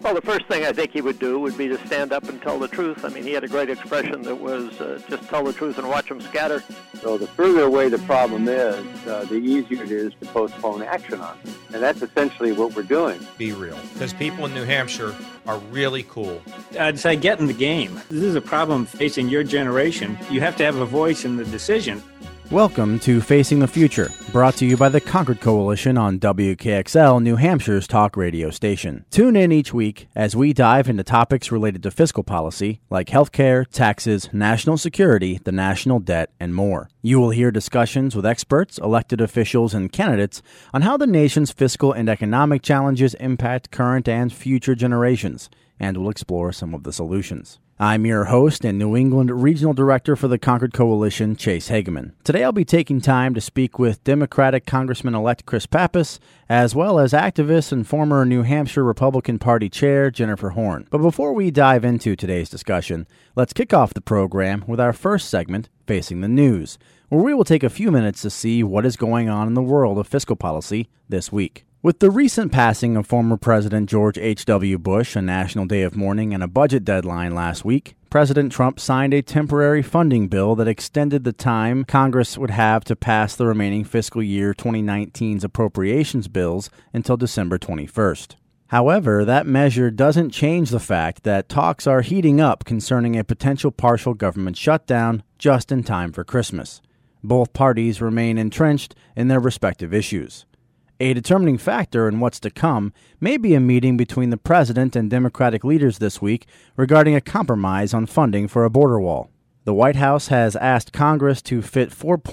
Well, the first thing I think he would do would be to stand up and tell the truth. I mean, he had a great expression that was just tell the truth and watch them scatter. So the further away the problem is, the easier it is to postpone action on it. And that's essentially what we're doing. Be real. Because people in New Hampshire are really cool. I'd say get in the game. This is a problem facing your generation. You have to have a voice in the decision. Welcome to Facing the Future, brought to you by the Concord Coalition on WKXL, New Hampshire's talk radio station. Tune in each week as we dive into topics related to fiscal policy, like healthcare, taxes, national security, the national debt, and more. You will hear discussions with experts, elected officials, and candidates on how the nation's fiscal and economic challenges impact current and future generations, and we'll explore some of the solutions. I'm your host and New England Regional Director for the Concord Coalition, Chase Hageman. Today I'll be taking time to speak with Democratic Congressman-elect Chris Pappas, as well as activist and former New Hampshire Republican Party Chair Jennifer Horn. But before we dive into today's discussion, let's kick off the program with our first segment, Facing the News, where we will take a few minutes to see what is going on in the world of fiscal policy this week. With the recent passing of former President George H.W. Bush, a national day of mourning, and a budget deadline last week, President Trump signed a temporary funding bill that extended the time Congress would have to pass the remaining fiscal year 2019's appropriations bills until December 21st. However, that measure doesn't change the fact that talks are heating up concerning a potential partial government shutdown just in time for Christmas. Both parties remain entrenched in their respective issues. A determining factor in what's to come may be a meeting between the president and Democratic leaders this week regarding a compromise on funding for a border wall. The White House has asked Congress to fit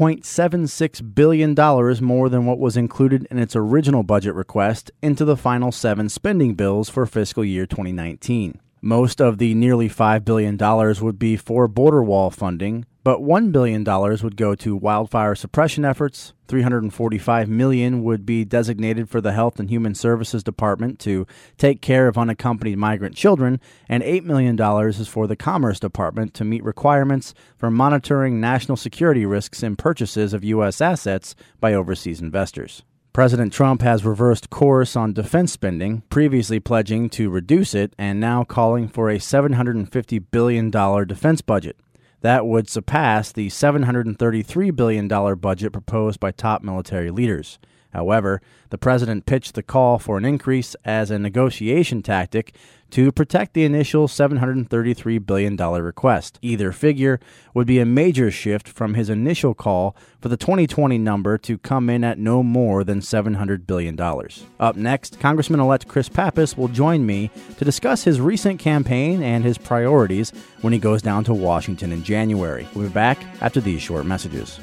$4.76 billion more than what was included in its original budget request into the final 7 spending bills for fiscal year 2019. Most of the nearly $5 billion would be for border wall funding, but $1 billion would go to wildfire suppression efforts, $345 million would be designated for the Health and Human Services Department to take care of unaccompanied migrant children, and $8 million is for the Commerce Department to meet requirements for monitoring national security risks in purchases of U.S. assets by overseas investors. President Trump has reversed course on defense spending, previously pledging to reduce it and now calling for a $750 billion defense budget. That would surpass the $733 billion budget proposed by top military leaders. However, the president pitched the call for an increase as a negotiation tactic to protect the initial $733 billion request. Either figure would be a major shift from his initial call for the 2020 number to come in at no more than $700 billion. Up next, Congressman-elect Chris Pappas will join me to discuss his recent campaign and his priorities when he goes down to Washington in January. We'll be back after these short messages.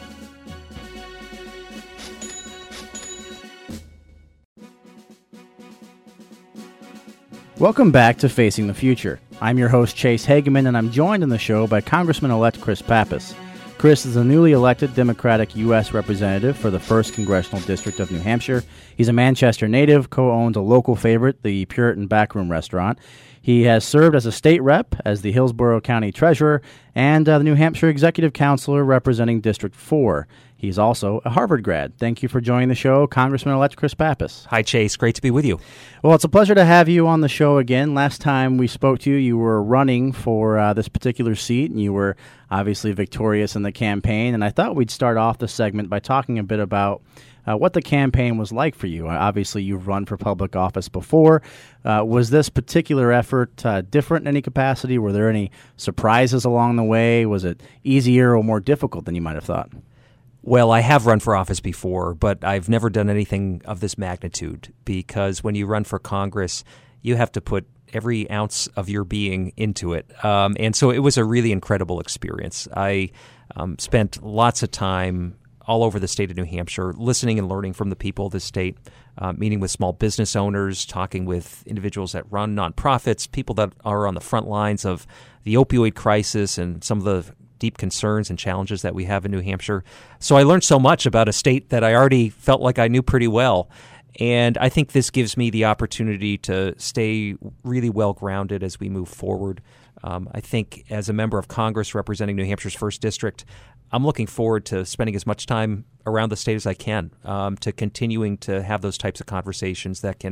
Welcome back to Facing the Future. I'm your host, Chase Hageman, and I'm joined on the show by Congressman-elect Chris Pappas. Chris is a newly elected Democratic U.S. Representative for the 1st Congressional District of New Hampshire. He's a Manchester native, co-owns a local favorite, the Puritan Backroom Restaurant. He has served as a state rep, as the Hillsborough County Treasurer, and the New Hampshire Executive Counselor representing District 4. He's also a Harvard grad. Thank you for joining the show, Congressman-elect Chris Pappas. Hi, Chase. Great to be with you. Well, it's a pleasure to have you on the show again. Last time we spoke to you, you were running for this particular seat, and you were obviously victorious in the campaign. And I thought we'd start off the segment by talking a bit about what the campaign was like for you. Obviously, you've run for public office before. Was this particular effort different in any capacity? Were there any surprises along the way? Was it easier or more difficult than you might have thought? Well, I have run for office before, but I've never done anything of this magnitude because when you run for Congress, you have to put every ounce of your being into it. And so it was a really incredible experience. I spent lots of time all over the state of New Hampshire listening and learning from the people of the state, meeting with small business owners, talking with individuals that run nonprofits, people that are on the front lines of the opioid crisis and some of the deep concerns and challenges that we have in New Hampshire. So I learned so much about a state that I already felt like I knew pretty well. And I think this gives me the opportunity to stay really well-grounded as we move forward. I think as a member of Congress representing New Hampshire's 1st District, I'm looking forward to spending as much time around the state as I can, to continuing to have those types of conversations that can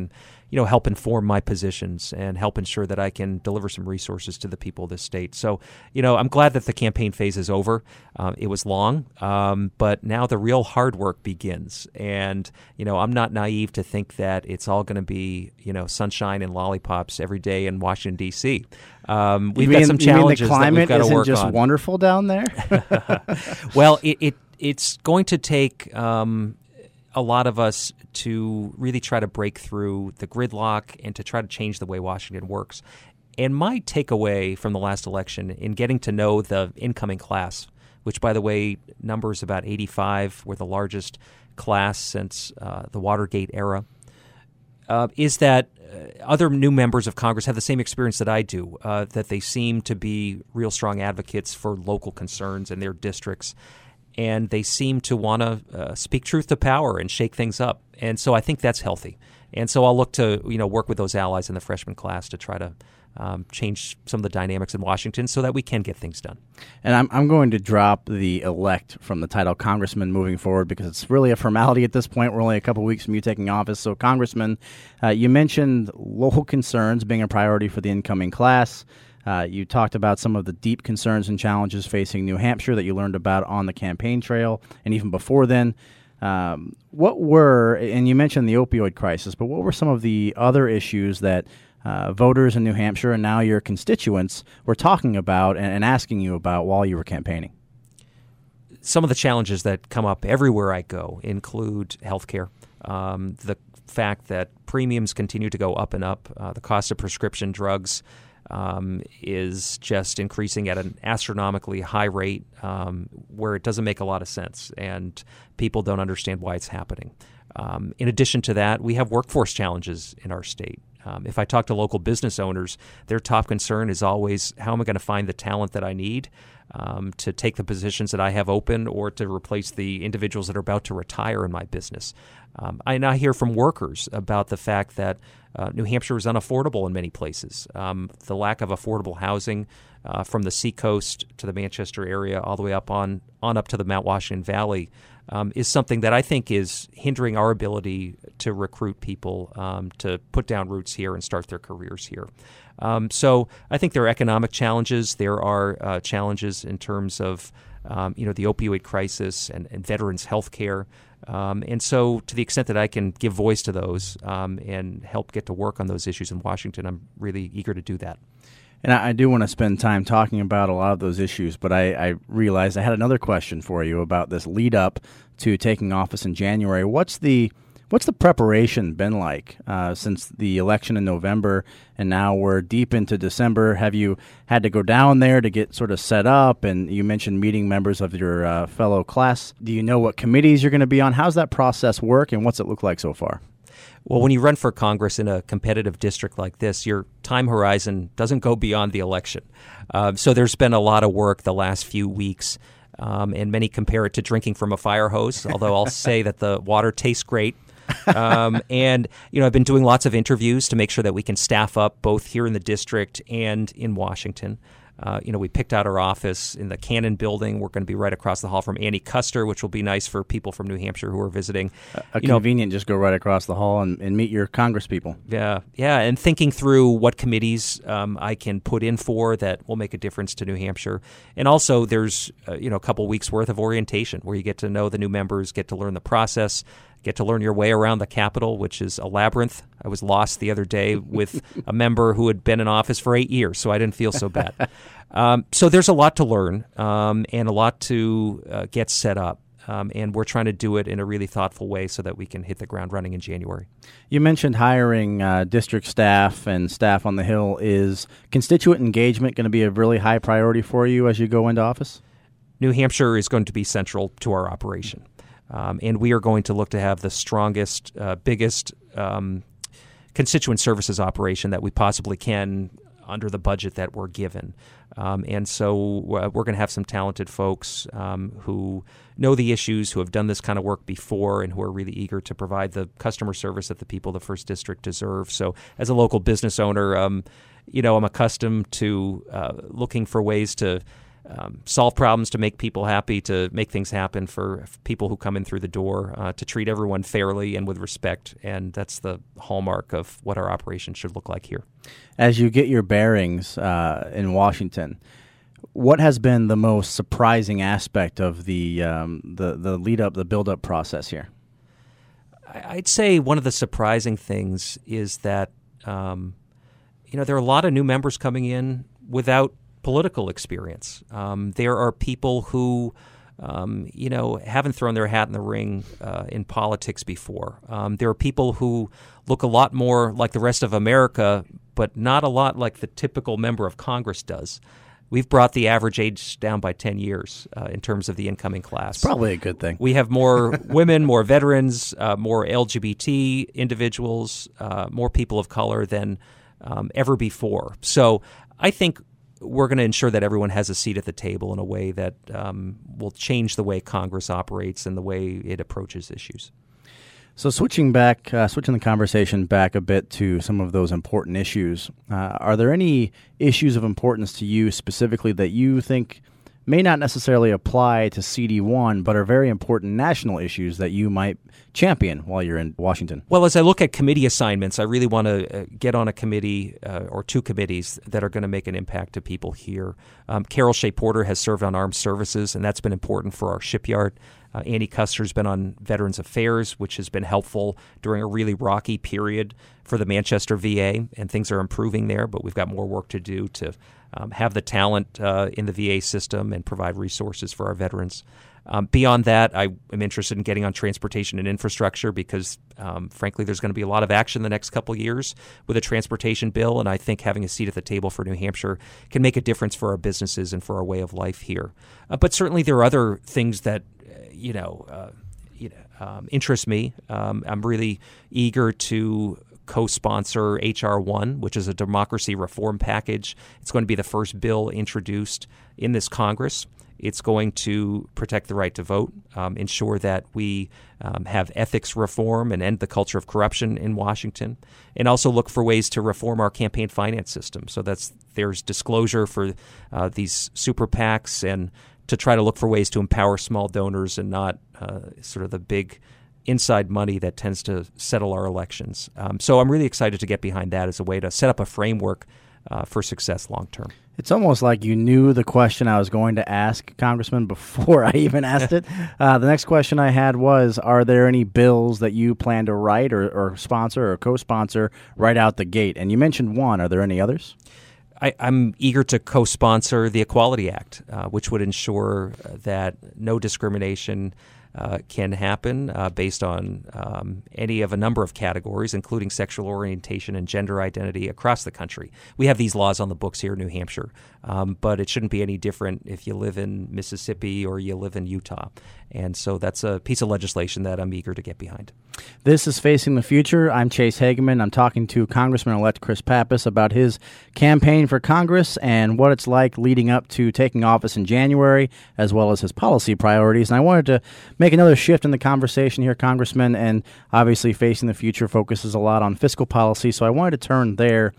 help inform my positions and help ensure that I can deliver some resources to the people of this state. So, I'm glad that the campaign phase is over. It was long, but now the real hard work begins. And, I'm not naive to think that it's all going to be, sunshine and lollipops every day in Washington, D.C. We've got some challenges that we've got to work on. The climate isn't just wonderful down there? Well, it's going to take a lot of us to really try to break through the gridlock and to try to change the way Washington works. And my takeaway from the last election in getting to know the incoming class, which, by the way, numbers about 85, were the largest class since the Watergate era, is that other new members of Congress have the same experience that I do, that they seem to be real strong advocates for local concerns in their districts. And they seem to want to speak truth to power and shake things up. And so I think that's healthy. And so I'll look to work with those allies in the freshman class to try to change some of the dynamics in Washington so that we can get things done. And I'm going to drop the elect from the title Congressman moving forward because it's really a formality at this point. We're only a couple weeks from you taking office. So, Congressman, you mentioned local concerns being a priority for the incoming class. You talked about some of the deep concerns and challenges facing New Hampshire that you learned about on the campaign trail and even before then. What were, and you mentioned the opioid crisis, but what were some of the other issues that voters in New Hampshire and now your constituents were talking about and asking you about while you were campaigning? Some of the challenges that come up everywhere I go include health care. The fact that premiums continue to go up and up, the cost of prescription drugs is just increasing at an astronomically high rate where it doesn't make a lot of sense, and people don't understand why it's happening. In addition to that, we have workforce challenges in our state. If I talk to local business owners, their top concern is always, how am I going to find the talent that I need to take the positions that I have open or to replace the individuals that are about to retire in my business? I now hear from workers about the fact that New Hampshire is unaffordable in many places. The lack of affordable housing from the seacoast to the Manchester area all the way up on up to the Mount Washington Valley is something that I think is hindering our ability to recruit people to put down roots here and start their careers here. So I think there are economic challenges. There are challenges in terms of the opioid crisis and veterans' health care. And so to the extent that I can give voice to those and help get to work on those issues in Washington, I'm really eager to do that. And I do want to spend time talking about a lot of those issues, but I realized I had another question for you about this lead up to taking office in January. What's the preparation been like since the election in November, and now we're deep into December? Have you had to go down there to get sort of set up? And you mentioned meeting members of your fellow class. Do you know what committees you're going to be on? How's that process work, and what's it look like so far? Well, when you run for Congress in a competitive district like this, your time horizon doesn't go beyond the election. So there's been a lot of work the last few weeks, and many compare it to drinking from a fire hose, although I'll say that the water tastes great. And, I've been doing lots of interviews to make sure that we can staff up both here in the district and in Washington. We picked out our office in the Cannon building. We're going to be right across the hall from Annie Custer, which will be nice for people from New Hampshire who are visiting. Convenient, just go right across the hall and meet your Congress people. Yeah, and thinking through what committees I can put in for that will make a difference to New Hampshire. And also there's, a couple weeks worth of orientation where you get to know the new members, get to learn the process, get to learn your way around the Capitol, which is a labyrinth. I was lost the other day with a member who had been in office for 8 years, so I didn't feel so bad. So there's a lot to learn and a lot to get set up. And we're trying to do it in a really thoughtful way so that we can hit the ground running in January. You mentioned hiring district staff and staff on the Hill. Is constituent engagement going to be a really high priority for you as you go into office? New Hampshire is going to be central to our operation. And we are going to look to have the strongest, biggest constituent services operation that we possibly can under the budget that we're given. And so we're going to have some talented folks who know the issues, who have done this kind of work before, and who are really eager to provide the customer service that the people of the 1st District deserve. So as a local business owner, I'm accustomed to looking for ways to solve problems to make people happy, to make things happen for people who come in through the door, to treat everyone fairly and with respect. And that's the hallmark of what our operation should look like here. As you get your bearings in Washington, what has been the most surprising aspect of the lead up, the build up process here? I'd say one of the surprising things is that there are a lot of new members coming in without political experience. There are people who haven't thrown their hat in the ring in politics before. There are people who look a lot more like the rest of America, but not a lot like the typical member of Congress does. We've brought the average age down by 10 years in terms of the incoming class. It's probably a good thing. We have more women, more veterans, more LGBT individuals, more people of color than ever before. So I think we're going to ensure that everyone has a seat at the table in a way that will change the way Congress operates and the way it approaches issues. So switching the conversation back a bit to some of those important issues, are there any issues of importance to you specifically that you think may not necessarily apply to CD1, but are very important national issues that you might champion while you're in Washington? Well, as I look at committee assignments, I really want to get on a committee or two committees that are going to make an impact to people here. Carol Shea Porter has served on Armed Services, and that's been important for our shipyard. Andy Custer's been on Veterans Affairs, which has been helpful during a really rocky period for the Manchester VA, and things are improving there, but we've got more work to do to have the talent in the VA system and provide resources for our veterans. Beyond that, I am interested in getting on transportation and infrastructure because, frankly, there's going to be a lot of action the next couple of years with a transportation bill, and I think having a seat at the table for New Hampshire can make a difference for our businesses and for our way of life here. But certainly there are other things that interest me. I'm really eager to co-sponsor H.R. 1, which is a democracy reform package. It's going to be the first bill introduced in this Congress. It's going to protect the right to vote, ensure that we have ethics reform and end the culture of corruption in Washington, and also look for ways to reform our campaign finance system. So there's disclosure for these super PACs and to try to look for ways to empower small donors and not sort of the big inside money that tends to settle our elections. So I'm really excited to get behind that as a way to set up a framework for success long term. It's almost like you knew the question I was going to ask, Congressman, before I even asked it. The next question I had was, are there any bills that you plan to write or sponsor or co-sponsor right out the gate? And you mentioned one. Are there any others? I'm eager to co-sponsor the Equality Act, which would ensure that no discrimination can happen based on any of a number of categories, including sexual orientation and gender identity across the country. We have these laws on the books here in New Hampshire, but it shouldn't be any different if you live in Mississippi or you live in Utah. And so that's a piece of legislation that I'm eager to get behind. This is Facing the Future. I'm Chase Hageman. I'm talking to Congressman-elect Chris Pappas about his campaign for Congress and what it's like leading up to taking office in January, as well as his policy priorities. And I wanted to make another shift in the conversation here, Congressman, and obviously Facing the Future focuses a lot on fiscal policy, so I wanted to turn there.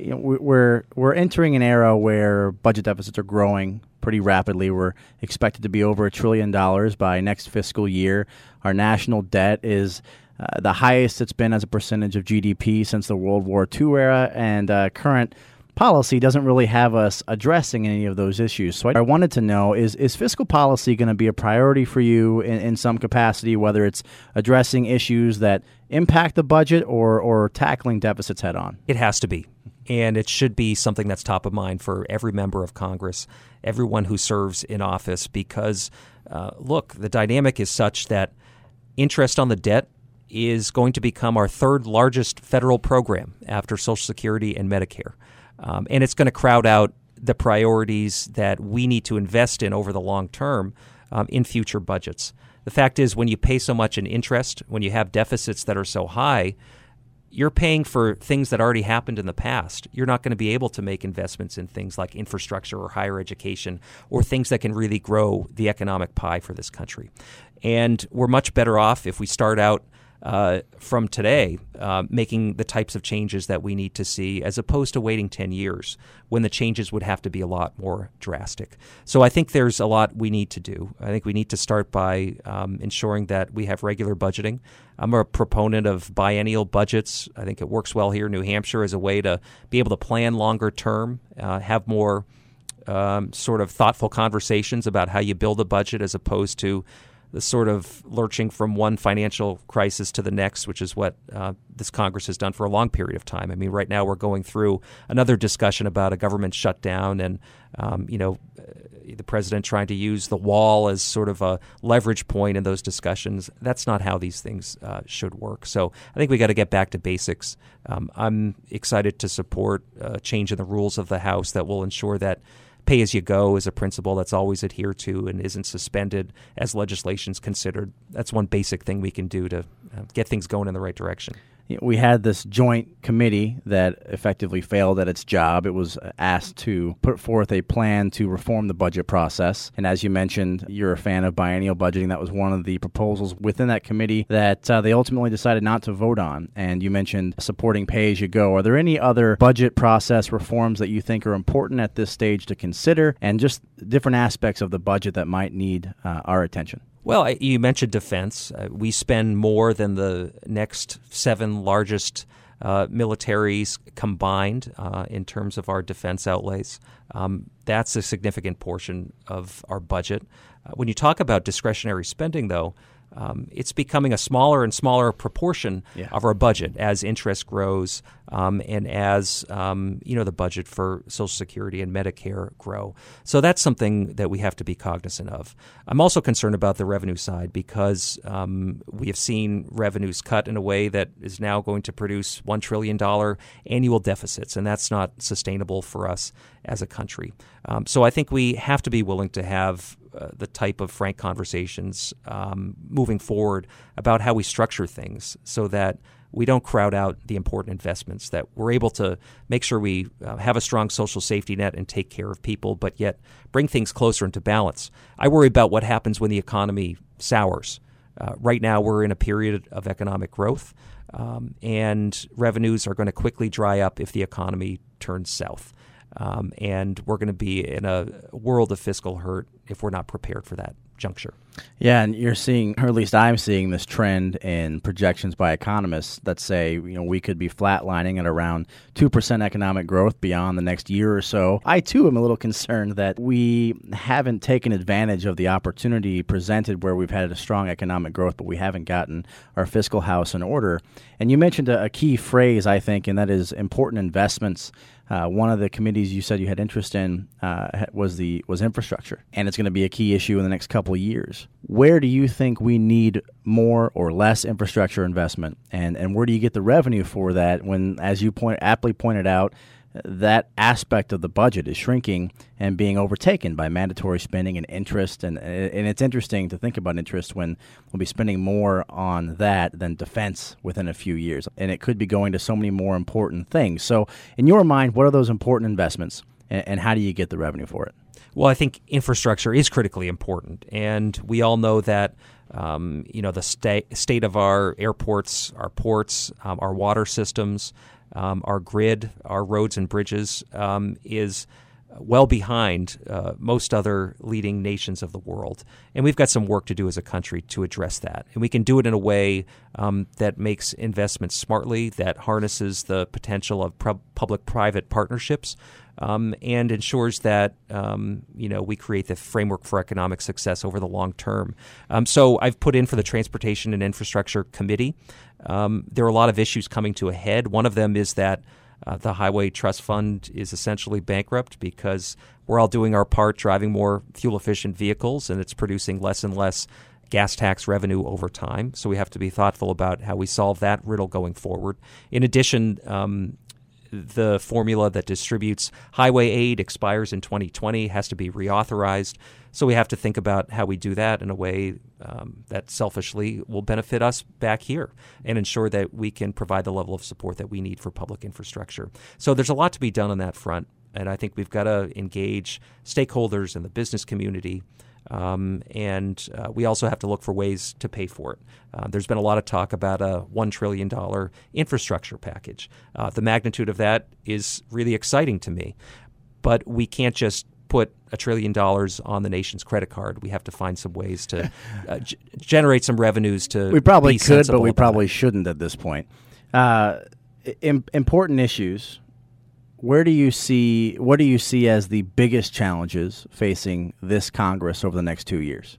We're entering an era where budget deficits are growing pretty rapidly. We're expected to be over $1 trillion by next fiscal year. Our national debt is the highest it's been as a percentage of GDP since the World War II era, and current policy doesn't really have us addressing any of those issues. So I wanted to know, is fiscal policy going to be a priority for you in some capacity, whether it's addressing issues that impact the budget or tackling deficits head on? It has to be. And it should be something that's top of mind for every member of Congress, everyone who serves in office, because, look, the dynamic is such that interest on the debt is going to become our third largest federal program after Social Security and Medicare. And it's going to crowd out the priorities that we need to invest in over the long term in future budgets. The fact is, when you pay so much in interest, when you have deficits that are so high, you're paying for things that already happened in the past. You're not going to be able to make investments in things like infrastructure or higher education or things that can really grow the economic pie for this country. And we're much better off if we start out from today, making the types of changes that we need to see, as opposed to waiting 10 years when the changes would have to be a lot more drastic. So I think there's a lot we need to do. I think we need to start by ensuring that we have regular budgeting. I'm a proponent of biennial budgets. I think it works well here in New Hampshire as a way to be able to plan longer term, have more sort of thoughtful conversations about how you build a budget, as opposed to the sort of lurching from one financial crisis to the next, which is what this Congress has done for a long period of time. I mean, right now we're going through another discussion about a government shutdown and, the president trying to use the wall as sort of a leverage point in those discussions. That's not how these things should work. So I think we got to get back to basics. I'm excited to support a change in the rules of the House that will ensure that pay-as-you-go is a principle that's always adhered to and isn't suspended as legislation's considered. That's one basic thing we can do to get things going in the right direction. We had this joint committee that effectively failed at its job. It was asked to put forth a plan to reform the budget process. And as you mentioned, you're a fan of biennial budgeting. That was one of the proposals within that committee that they ultimately decided not to vote on. And you mentioned supporting pay-as-you-go. Are there any other budget process reforms that you think are important at this stage to consider, and just different aspects of the budget that might need our attention? Well, you mentioned defense. We spend more than the next 7 largest militaries combined in terms of our defense outlays. That's a significant portion of our budget. When you talk about discretionary spending, though, it's becoming a smaller and smaller proportion of our budget as interest grows and as the budget for Social Security and Medicare grow. So that's something that we have to be cognizant of. I'm also concerned about the revenue side because we have seen revenues cut in a way that is now going to produce $1 trillion annual deficits, and that's not sustainable for us as a country. So I think we have to be willing to have the type of frank conversations moving forward about how we structure things so that we don't crowd out the important investments, that we're able to make sure we have a strong social safety net and take care of people, but yet bring things closer into balance. I worry about what happens when the economy sours. Right now we're in a period of economic growth, and revenues are going to quickly dry up if the economy turns south. And we're going to be in a world of fiscal hurt if we're not prepared for that juncture. Yeah, and you're seeing, or at least I'm seeing, this trend in projections by economists that say, we could be flatlining at around 2% economic growth beyond the next year or so. I, too, am a little concerned that we haven't taken advantage of the opportunity presented where we've had a strong economic growth, but we haven't gotten our fiscal house in order. And you mentioned a key phrase, I think, and that is important investments. One of the committees you said you had interest in was infrastructure, and it's going to be a key issue in the next couple of years. Where do you think we need more or less infrastructure investment, and where do you get the revenue for that when, as you aptly pointed out, that aspect of the budget is shrinking and being overtaken by mandatory spending and interest, and it's interesting to think about interest when we'll be spending more on that than defense within a few years, and it could be going to so many more important things. So in your mind, what are those important investments, and how do you get the revenue for it? Well, I think infrastructure is critically important, and we all know that the state of our airports, our ports, our water systems, our grid, our roads and bridges is well behind most other leading nations of the world. And we've got some work to do as a country to address that. And we can do it in a way that makes investments smartly, that harnesses the potential of public-private partnerships, and ensures that we create the framework for economic success over the long term. So I've put in for the Transportation and Infrastructure Committee. There are a lot of issues coming to a head. One of them is that the Highway Trust Fund is essentially bankrupt because we're all doing our part driving more fuel-efficient vehicles, and it's producing less and less gas tax revenue over time. So we have to be thoughtful about how we solve that riddle going forward. In addition, the formula that distributes highway aid expires in 2020, has to be reauthorized. So we have to think about how we do that in a way that selfishly will benefit us back here and ensure that we can provide the level of support that we need for public infrastructure. So there's a lot to be done on that front, and I think we've got to engage stakeholders in the business community, and we also have to look for ways to pay for it. There's been a lot of talk about a $1 trillion infrastructure package. The magnitude of that is really exciting to me, but we can't just put $1 trillion on the nation's credit card. We have to find some ways to generate some revenues to. We probably be could, but we about probably it. shouldn't at this point. Important issues. What do you see as the biggest challenges facing this Congress over the next 2 years?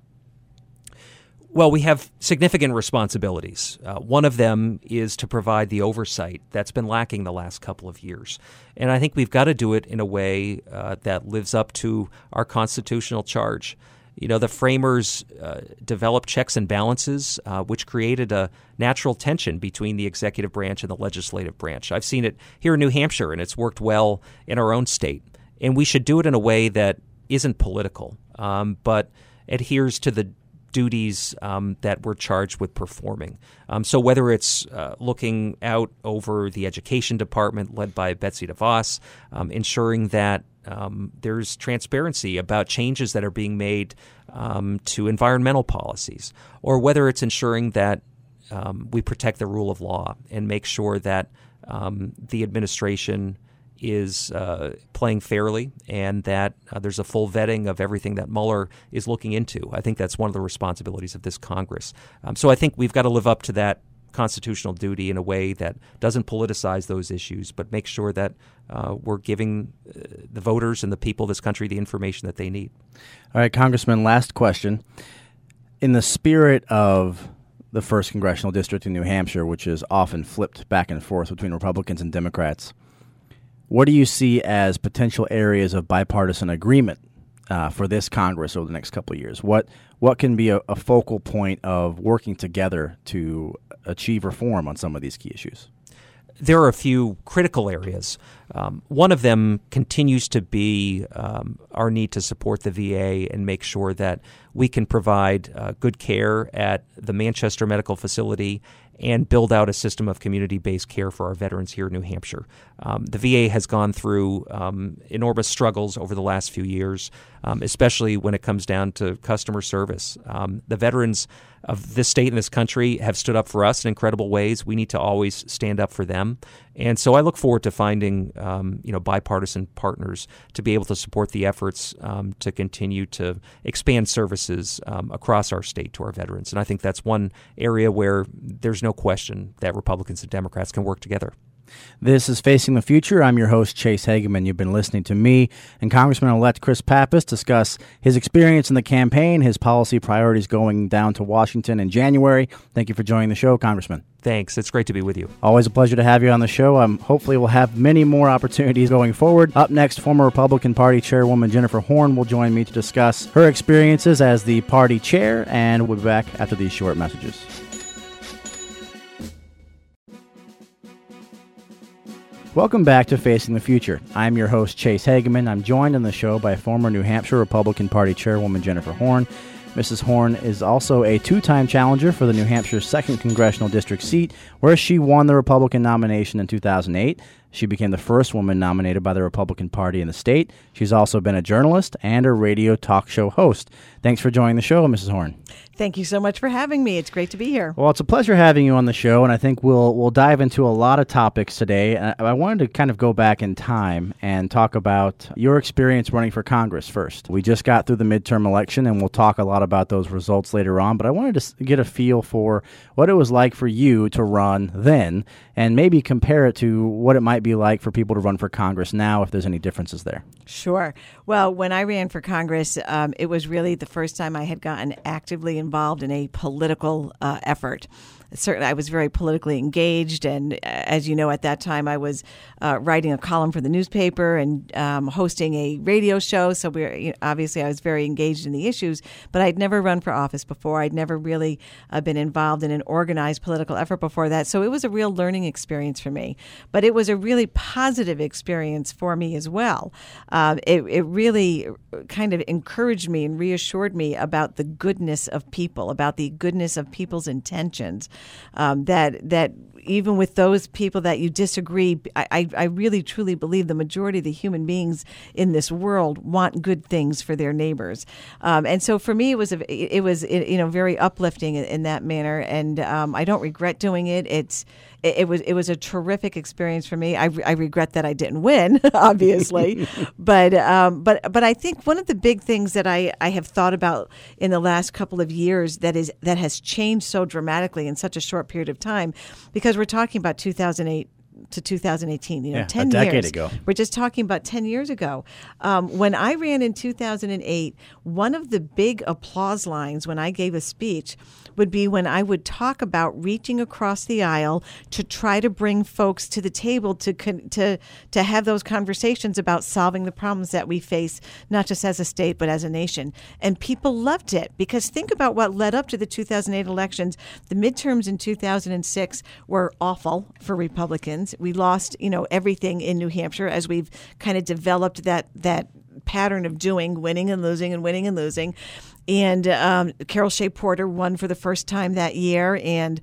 Well, we have significant responsibilities. One of them is to provide the oversight that's been lacking the last couple of years. And I think we've got to do it in a way that lives up to our constitutional charge. You know, the framers developed checks and balances, which created a natural tension between the executive branch and the legislative branch. I've seen it here in New Hampshire, and it's worked well in our own state. And we should do it in a way that isn't political, but adheres to the duties that we're charged with performing. So whether it's looking out over the education department led by Betsy DeVos, ensuring that there's transparency about changes that are being made to environmental policies, or whether it's ensuring that we protect the rule of law and make sure that the administration is playing fairly and that there's a full vetting of everything that Mueller is looking into. I think that's one of the responsibilities of this Congress. So I think we've got to live up to that constitutional duty in a way that doesn't politicize those issues, but make sure that we're giving the voters and the people of this country the information that they need. All right, Congressman, last question. In the spirit of the 1st Congressional District in New Hampshire, which is often flipped back and forth between Republicans and Democrats, what do you see as potential areas of bipartisan agreement for this Congress over the next couple of years? What can be a focal point of working together to achieve reform on some of these key issues? There are a few critical areas. One of them continues to be our need to support the VA and make sure that we can provide good care at the Manchester Medical Facility and build out a system of community-based care for our veterans here in New Hampshire. The VA has gone through enormous struggles over the last few years, especially when it comes down to customer service. The veterans of this state and this country have stood up for us in incredible ways. We need to always stand up for them. And so I look forward to finding bipartisan partners to be able to support the efforts to continue to expand services across our state to our veterans. And I think that's one area where there's no question that Republicans and Democrats can work together. This is Facing the Future. I'm your host, Chase Hageman. You've been listening to me and Congressman-elect Chris Pappas discuss his experience in the campaign, his policy priorities going down to Washington in January. Thank you for joining the show, Congressman. Thanks. It's great to be with you. Always a pleasure to have you on the show. Hopefully we'll have many more opportunities going forward. Up next, former Republican Party Chairwoman Jennifer Horn will join me to discuss her experiences as the party chair, and we'll be back after these short messages. Welcome back to Facing the Future. I'm your host, Chase Hageman. I'm joined on the show by former New Hampshire Republican Party Chairwoman Jennifer Horn. Mrs. Horn is also a two-time challenger for the New Hampshire 2nd Congressional District seat, where she won the Republican nomination in 2008. She became the first woman nominated by the Republican Party in the state. She's also been a journalist and a radio talk show host. Thanks for joining the show, Mrs. Horn. Thank you so much for having me. It's great to be here. Well, it's a pleasure having you on the show, and I think we'll dive into a lot of topics today. I wanted to kind of go back in time and talk about your experience running for Congress first. We just got through the midterm election, and we'll talk a lot about those results later on, but I wanted to get a feel for what it was like for you to run then, and maybe compare it to what it might be like for people to run for Congress now, if there's any differences there. Sure. Well, when I ran for Congress, it was really the first time I had gotten actively involved in a political effort. Certainly, I was very politically engaged, and as you know, at that time, I was writing a column for the newspaper and hosting a radio show. So obviously, I was very engaged in the issues, but I'd never run for office before. I'd never really been involved in an organized political effort before that. So it was a real learning experience for me, but it was a really positive experience for me as well. It really kind of encouraged me and reassured me about the goodness of people, about the goodness of people's intentions. that even with those people that you disagree, I really truly believe the majority of the human beings in this world want good things for their neighbors. And so for me, it was very uplifting in that manner. And I don't regret doing it. It was a terrific experience for me. I regret that I didn't win, obviously, but I think one of the big things that I have thought about in the last couple of years that has changed so dramatically in such a short period of time, because we're talking about 2008 to 2018, 10 years. A decade ago. We're just talking about 10 years ago. When I ran in 2008, one of the big applause lines when I gave a speech would be when I would talk about reaching across the aisle to try to bring folks to the table to have those conversations about solving the problems that we face, not just as a state, but as a nation. And people loved it, because think about what led up to the 2008 elections. The midterms in 2006 were awful for Republicans. We lost, everything in New Hampshire as we've kind of developed that pattern of winning and losing and winning and losing. And Carol Shea Porter won for the first time that year. And,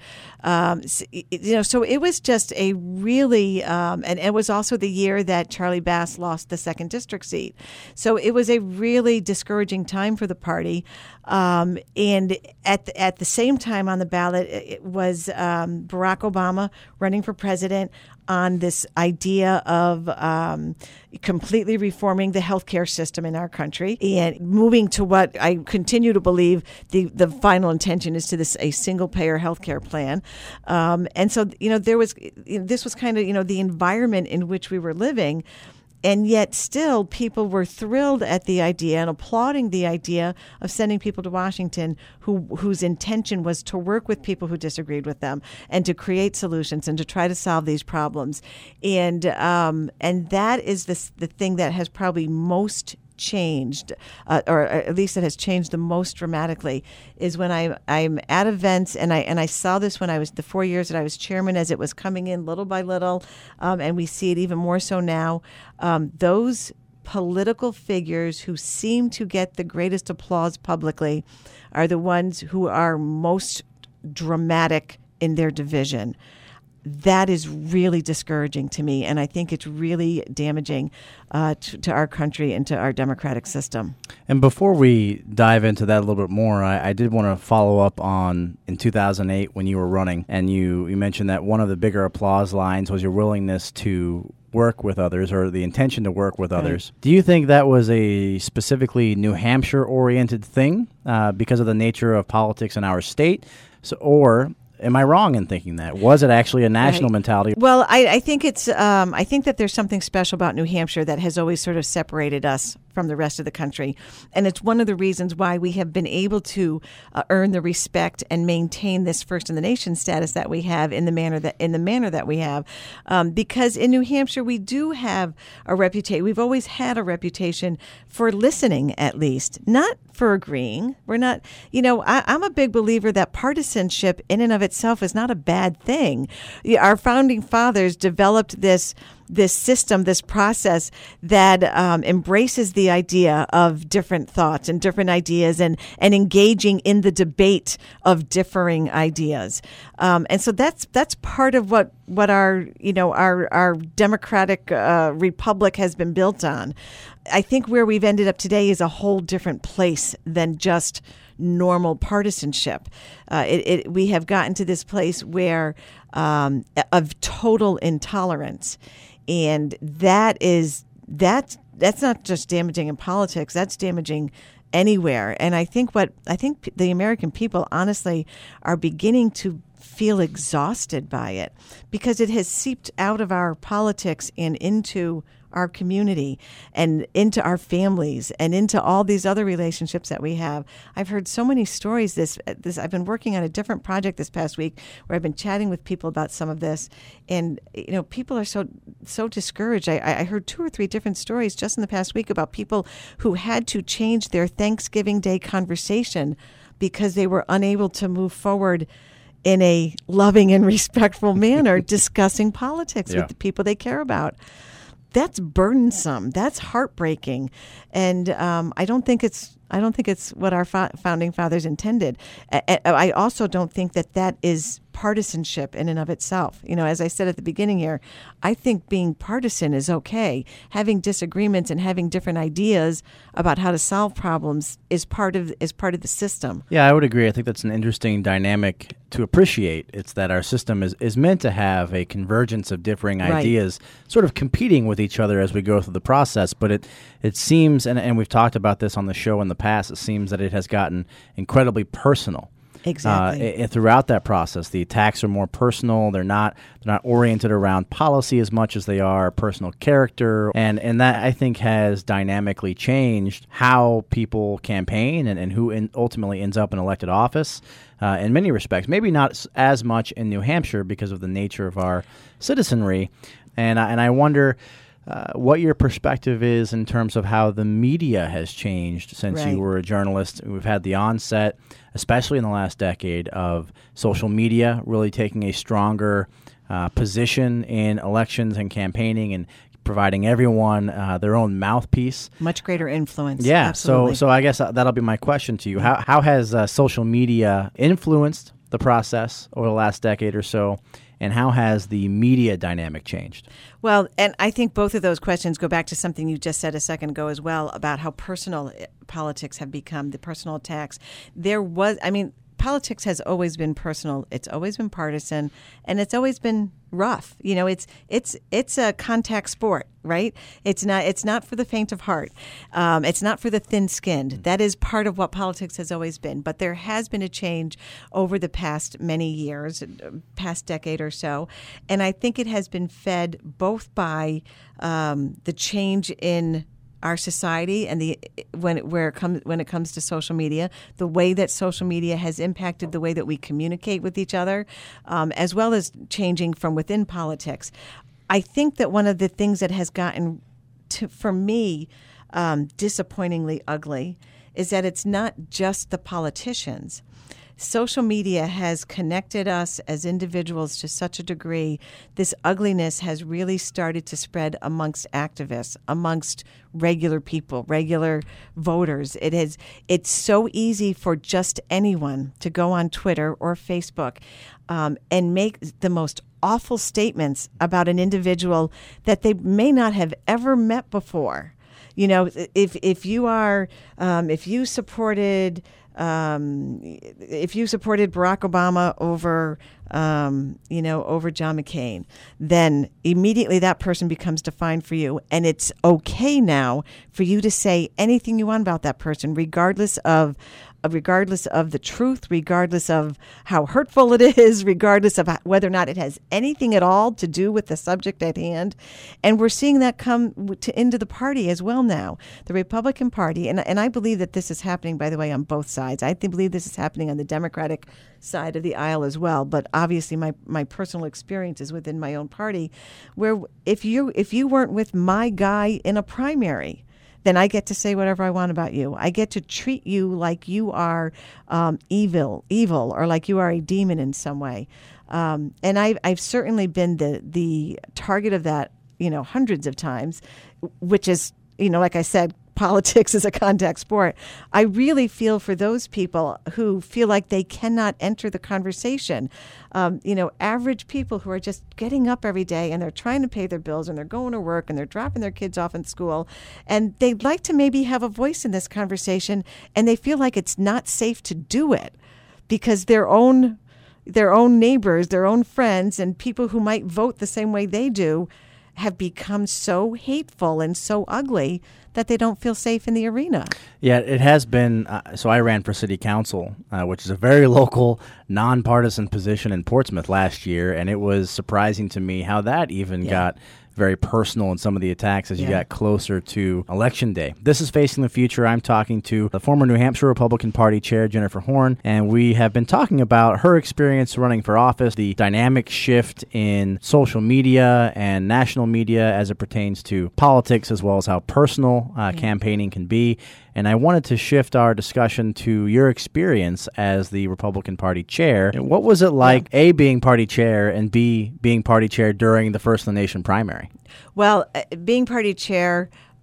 so it was just a really, and it was also the year that Charlie Bass lost the 2nd district seat. So it was a really discouraging time for the party. And at the same time on the ballot, it was Barack Obama running for president on this idea of completely reforming the healthcare system in our country and moving to what I continue to believe the final intention is to a single payer healthcare plan. And so, there was, this was kind of, the environment in which we were living. And yet still people were thrilled at the idea and applauding the idea of sending people to Washington whose intention was to work with people who disagreed with them and to create solutions and to try to solve these problems. And that is the thing that has probably most changed, or at least it has changed the most dramatically, is when I'm at events, and I saw this when I was the 4 years that I was chairman, as it was coming in little by little, and we see it even more so now. Those political figures who seem to get the greatest applause publicly are the ones who are most dramatic in their division. That is really discouraging to me, and I think it's really damaging to our country and to our democratic system. And before we dive into that a little bit more, I did want to follow up on in 2008 when you were running, and you mentioned that one of the bigger applause lines was your willingness to work with others, or the intention to work with others. Do you think that was a specifically New Hampshire-oriented thing because of the nature of politics in our state, or am I wrong in thinking that? Was it actually a national mentality? Well, I think it's. I think that there's something special about New Hampshire that has always sort of separated us from the rest of the country, and it's one of the reasons why we have been able to earn the respect and maintain this first in the nation status that we have in the manner that we have, because in New Hampshire we do have a reputation. We've always had a reputation for listening, at least, not for agreeing. We're not. I'm a big believer that partisanship in and of itself is not a bad thing. Our founding fathers developed this system, this process that embraces the idea of different thoughts and different ideas and engaging in the debate of differing ideas. And so that's part of what our democratic republic has been built on. I think where we've ended up today is a whole different place than just normal partisanship. We have gotten to this place where of total intolerance. And that's not just damaging in politics, that's damaging anywhere. And I think the American people honestly are beginning to feel exhausted by it, because it has seeped out of our politics and into our community and into our families and into all these other relationships that we have. I've heard so many stories. This I've been working on a different project this past week where I've been chatting with people about some of this, and people are so discouraged. I heard 2 or 3 different stories just in the past week about people who had to change their Thanksgiving Day conversation because they were unable to move forward in a loving and respectful manner discussing politics with the people they care about. That's burdensome. That's heartbreaking. And I don't think it's I don't think it's what our founding fathers intended. I also don't think that is partisanship in and of itself. As I said at the beginning here, I think being partisan is okay. Having disagreements and having different ideas about how to solve problems is part of the system. Yeah, I would agree. I think that's an interesting dynamic to appreciate. It's that our system is meant to have a convergence of differing ideas, sort of competing with each other as we go through the process. But it seems, and we've talked about this on the show in the past, it seems that it has gotten incredibly personal. Exactly. Throughout that process, the attacks are more personal. They're not oriented around policy as much as they are personal character, and that I think has dynamically changed how people campaign and who ultimately ends up in elected office. In many respects, maybe not as much in New Hampshire because of the nature of our citizenry, and I wonder. What your perspective is in terms of how the media has changed since you were a journalist. We've had the onset, especially in the last decade, of social media really taking a stronger position in elections and campaigning and providing everyone their own mouthpiece. Much greater influence. Yeah, absolutely. So I guess that'll be my question to you. How has social media influenced the process over the last decade or so? And how has the media dynamic changed? Well, and I think both of those questions go back to something you just said a second ago as well about how personal politics have become, the personal attacks. Politics has always been personal. It's always been partisan, and it's always been rough. It's a contact sport, right? It's not for the faint of heart. It's not for the thin-skinned. That is part of what politics has always been. But there has been a change over the past many years, past decade or so, and I think it has been fed both by the change in our society and when it comes to social media, the way that social media has impacted the way that we communicate with each other, as well as changing from within politics. I think that one of the things that has gotten, for me, disappointingly ugly is that it's not just the politicians. Social media has connected us as individuals to such a degree. This ugliness has really started to spread amongst activists, amongst regular people, regular voters. It's so easy for just anyone to go on Twitter or Facebook and make the most awful statements about an individual that they may not have ever met before. If you supported Barack Obama over John McCain, then immediately that person becomes defined for you, and it's okay now for you to say anything you want about that person, regardless of the truth, regardless of how hurtful it is, regardless of whether or not it has anything at all to do with the subject at hand. And we're seeing that come into the party as well now, the Republican Party. And I believe that this is happening, by the way, on both sides. I believe this is happening on the Democratic side of the aisle as well. But obviously my personal experience is within my own party, where if you weren't with my guy in a primary, then I get to say whatever I want about you. I get to treat you like you are evil, or like you are a demon in some way. And I've certainly been the target of that, hundreds of times, which is, like I said, politics is a contact sport. I really feel for those people who feel like they cannot enter the conversation. Average people who are just getting up every day and they're trying to pay their bills and they're going to work and they're dropping their kids off in school, and they'd like to maybe have a voice in this conversation, and they feel like it's not safe to do it because their own neighbors, their own friends, and people who might vote the same way they do have become so hateful and so ugly that they don't feel safe in the arena. Yeah, it has been. So I ran for city council, which is a very local, nonpartisan position in Portsmouth last year, and it was surprising to me how that even got very personal in some of the attacks as you got closer to Election Day. This is Facing the Future. I'm talking to the former New Hampshire Republican Party Chair, Jennifer Horn, and we have been talking about her experience running for office, the dynamic shift in social media and national media as it pertains to politics, as well as how personal campaigning can be. And I wanted to shift our discussion to your experience as the Republican Party chair. What was it like, A, being party chair, and B, being party chair during the First in the Nation primary? Well, being party chair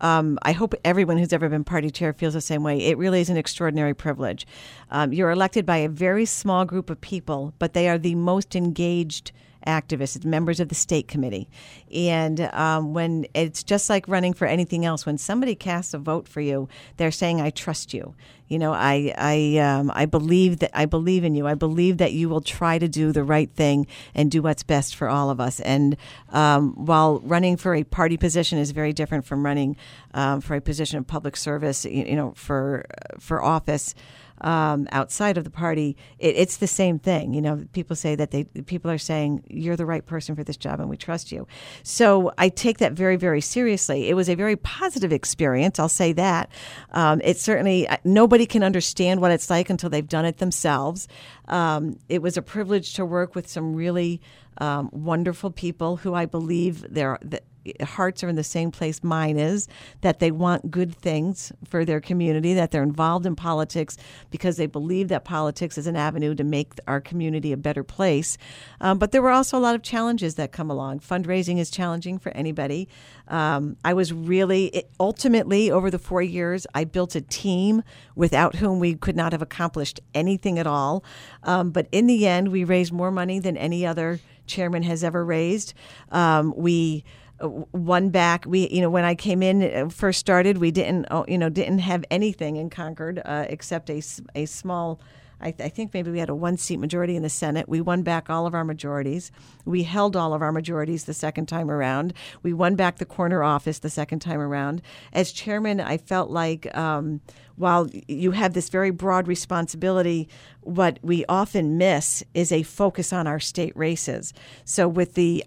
I hope everyone who's ever been party chair feels the same way. It really is an extraordinary privilege. You're elected by a very small group of people, but they are the most engaged activists, members of the state committee. And when it's just like running for anything else, when somebody casts a vote for you, they're saying, I trust you. You know, I believe in you. I believe that you will try to do the right thing and do what's best for all of us. And while running for a party position is very different from running for a position of public service, for office, outside of the party, it's the same thing. You know, people say that people are saying you're the right person for this job and we trust you. So I take that very, very seriously. It was a very positive experience. I'll say that. It certainly, nobody can understand what it's like until they've done it themselves. It was a privilege to work with some really wonderful people who I believe hearts are in the same place mine is, that they want good things for their community, that they're involved in politics because they believe that politics is an avenue to make our community a better place. But there were also a lot of challenges that come along. Fundraising is challenging for anybody. I was ultimately, over the 4 years, I built a team without whom we could not have accomplished anything at all. But in the end, we raised more money than any other chairman has ever raised. We won back. When I came in, first started, we didn't have anything in Concord except a small. I think maybe we had a 1-seat majority in the Senate. We won back all of our majorities. We held all of our majorities the second time around. We won back the corner office the second time around. As chairman, I felt like while you have this very broad responsibility, what we often miss is a focus on our state races. So with the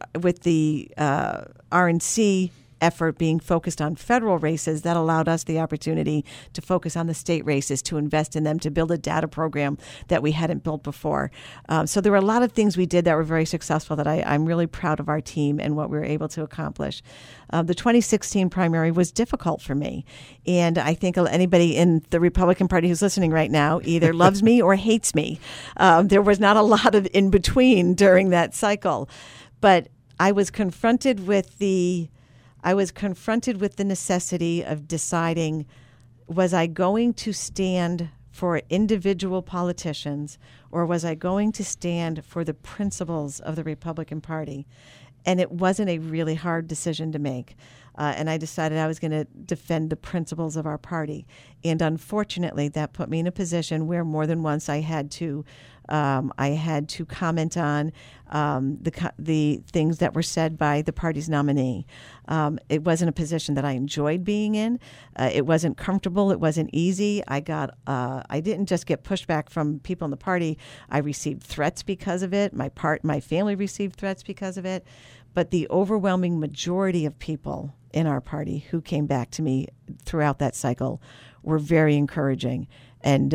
RNC effort being focused on federal races, that allowed us the opportunity to focus on the state races, to invest in them, to build a data program that we hadn't built before. So there were a lot of things we did that were very successful that I'm really proud of our team and what we were able to accomplish. The 2016 primary was difficult for me. And I think anybody in the Republican Party who's listening right now either loves me or hates me. There was not a lot of in between during that cycle. But I was confronted with the necessity of deciding, was I going to stand for individual politicians or was I going to stand for the principles of the Republican Party? And it wasn't a really hard decision to make. And I decided I was going to defend the principles of our party. And unfortunately, that put me in a position where more than once I had to comment on the things that were said by the party's nominee. It wasn't a position that I enjoyed being in. It wasn't comfortable. It wasn't easy. I didn't just get pushback from people in the party. I received threats because of it. My family received threats because of it. But the overwhelming majority of people in our party who came back to me throughout that cycle were very encouraging. And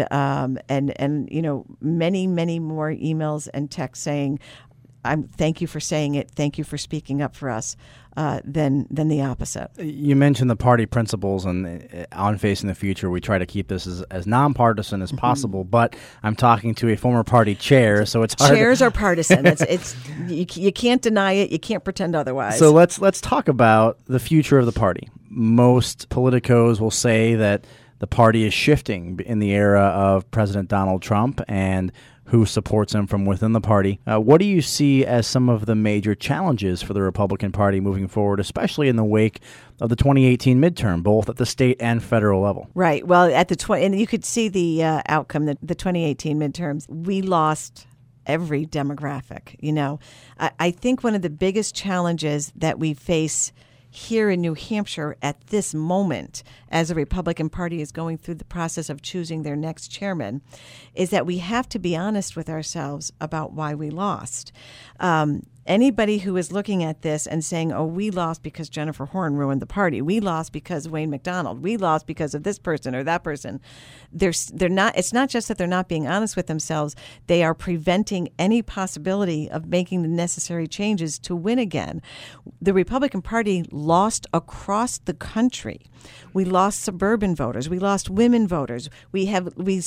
many, many more emails and texts saying, thank you for saying it, thank you for speaking up for us, than the opposite. You mentioned the party principles, and on Facing the Future, we try to keep this as nonpartisan as possible, but I'm talking to a former party chair, so it's hard. Chairs are partisan. You can't deny it. You can't pretend otherwise. So let's talk about the future of the party. Most politicos will say that the party is shifting in the era of President Donald Trump and who supports him from within the party. What do you see as some of the major challenges for the Republican Party moving forward, especially in the wake of the 2018 midterm, both at the state and federal level? Right. Well, and you could see the outcome, the 2018 midterms. We lost every demographic. I think one of the biggest challenges that we face here in New Hampshire at this moment, as the Republican Party is going through the process of choosing their next chairman, is that we have to be honest with ourselves about why we lost. Anybody who is looking at this and saying, oh, we lost because Jennifer Horn ruined the party, we lost because of Wayne McDonald, we lost because of this person or that person, they're not. It's not just that they're not being honest with themselves, they are preventing any possibility of making the necessary changes to win again. The Republican Party lost across the country. We lost suburban voters. We lost women voters. We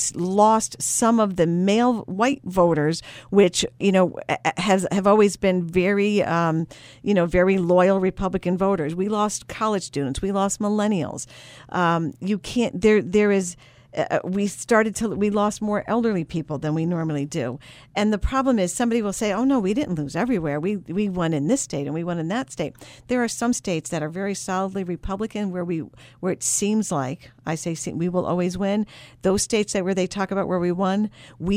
lost some of the male white voters, which have always been very, very loyal Republican voters. We lost college students. We lost millennials. You can't. There is. We lost more elderly people than we normally do. And the problem is somebody will say, oh, no, we didn't lose everywhere. We won in this state and we won in that state. There are some states that are very solidly Republican where it seems like, we will always win. Those states where they talk about where we won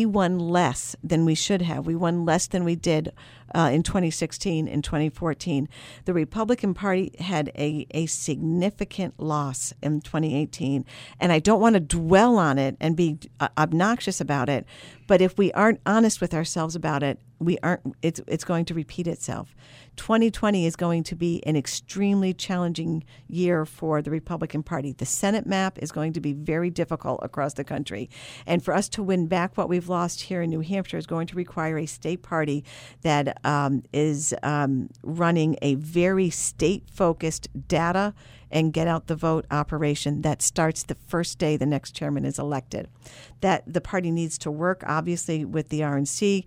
less than we should have. We won less than we did in 2016 and 2014. The Republican Party had a significant loss in 2018. And I don't want to dwell on it and be obnoxious about it, but if we aren't honest with ourselves about it, it's going to repeat itself. 2020 is going to be an extremely challenging year for the Republican Party. The Senate map is going to be very difficult across the country. And for us to win back what we've lost here in New Hampshire is going to require a state party that is running a very state-focused data and get out the vote operation that starts the first day the next chairman is elected. That the party needs to work, obviously, with the RNC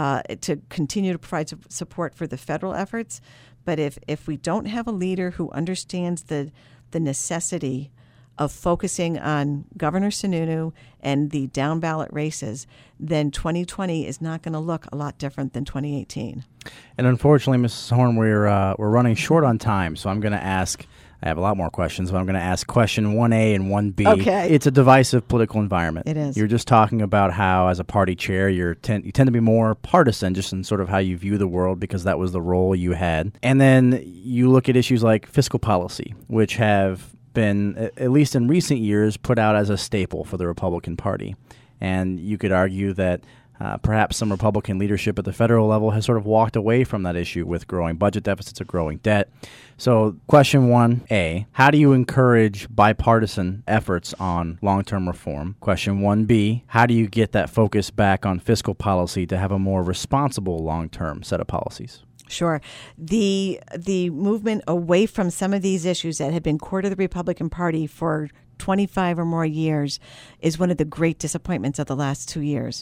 to continue to provide support for the federal efforts. But if we don't have a leader who understands the necessity of focusing on Governor Sununu and the down ballot races, then 2020 is not going to look a lot different than 2018. And unfortunately, Mrs. Horn, we're running short on time, so I'm going to ask. I have a lot more questions, but I'm going to ask question 1A and 1B. Okay. It's a divisive political environment. It is. You're just talking about how, as a party chair, you tend to be more partisan, just in sort of how you view the world, because that was the role you had. And then you look at issues like fiscal policy, which have been, at least in recent years, put out as a staple for the Republican Party. And you could argue that perhaps some Republican leadership at the federal level has sort of walked away from that issue with growing budget deficits or growing debt. So question 1A, how do you encourage bipartisan efforts on long-term reform? Question 1B, how do you get that focus back on fiscal policy to have a more responsible long-term set of policies? Sure. The movement away from some of these issues that have been core to the Republican Party for 25 or more years is one of the great disappointments of the last 2 years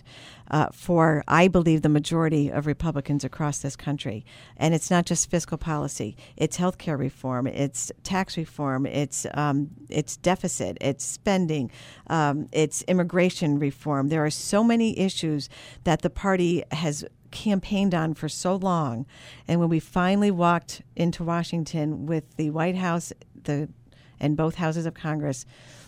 for, I believe, the majority of Republicans across this country. And it's not just fiscal policy. It's healthcare reform. It's tax reform. It's deficit. It's spending. It's immigration reform. There are so many issues that the party has campaigned on for so long. And when we finally walked into Washington with the White House, and both houses of Congress,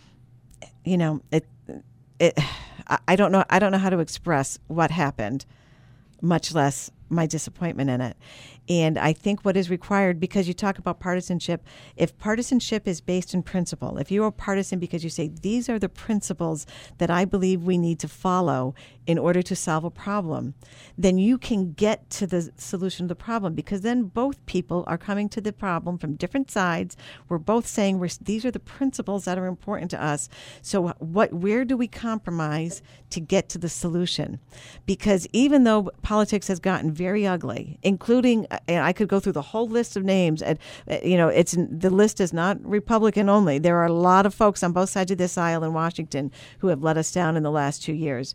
I don't know how to express what happened, much less my disappointment in it. And I think what is required, because you talk about partisanship, if partisanship is based in principle, if you are partisan because you say these are the principles that I believe we need to follow in order to solve a problem, then you can get to the solution of the problem, because then both people are coming to the problem from different sides. We're both saying these are the principles that are important to us. So where do we compromise to get to the solution? Because even though politics has gotten very ugly, including, and I could go through the whole list of names, and the list is not Republican only. There are a lot of folks on both sides of this aisle in Washington who have let us down in the last 2 years.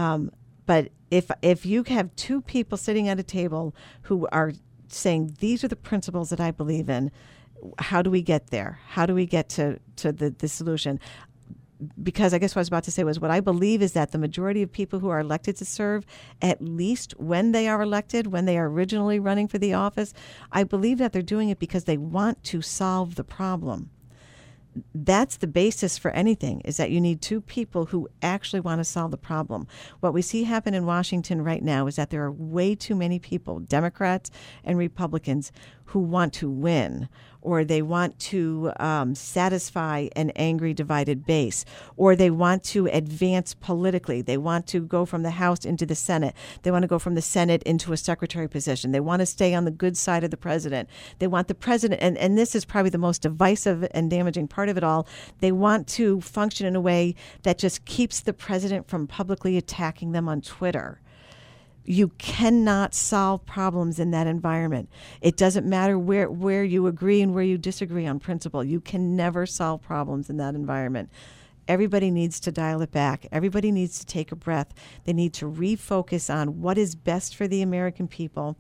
But if you have two people sitting at a table who are saying these are the principles that I believe in, how do we get there? How do we get to the solution? Because I guess what I was about to say was what I believe is that the majority of people who are elected to serve, at least when they are elected, when they are originally running for the office, I believe that they're doing it because they want to solve the problem. That's the basis for anything, is that you need two people who actually want to solve the problem. What we see happen in Washington right now is that there are way too many people, Democrats and Republicans, who want to win, or they want to satisfy an angry, divided base, or they want to advance politically. They want to go from the House into the Senate. They want to go from the Senate into a secretary position. They want to stay on the good side of the president. They want the president, and this is probably the most divisive and damaging part of it all, they want to function in a way that just keeps the president from publicly attacking them on Twitter. You cannot solve problems in that environment. It doesn't matter where you agree and where you disagree on principle. You can never solve problems in that environment. Everybody needs to dial it back. Everybody needs to take a breath. They need to refocus on what is best for the American people,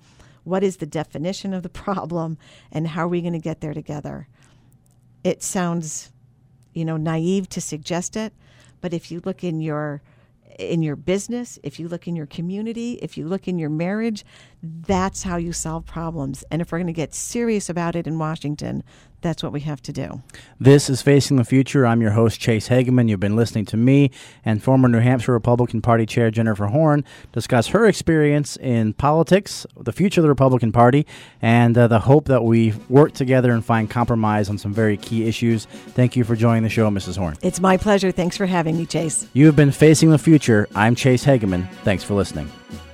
what is the definition of the problem, and how are we going to get there together? It sounds, naive to suggest it, but if you look in your business, if you look in your community, if you look in your marriage, that's how you solve problems. And if we're going to get serious about it in Washington, that's what we have to do. This is Facing the Future. I'm your host, Chase Hageman. You've been listening to me and former New Hampshire Republican Party Chair Jennifer Horn discuss her experience in politics, the future of the Republican Party, and the hope that we work together and find compromise on some very key issues. Thank you for joining the show, Mrs. Horn. It's my pleasure. Thanks for having me, Chase. You have been Facing the Future. I'm Chase Hageman. Thanks for listening.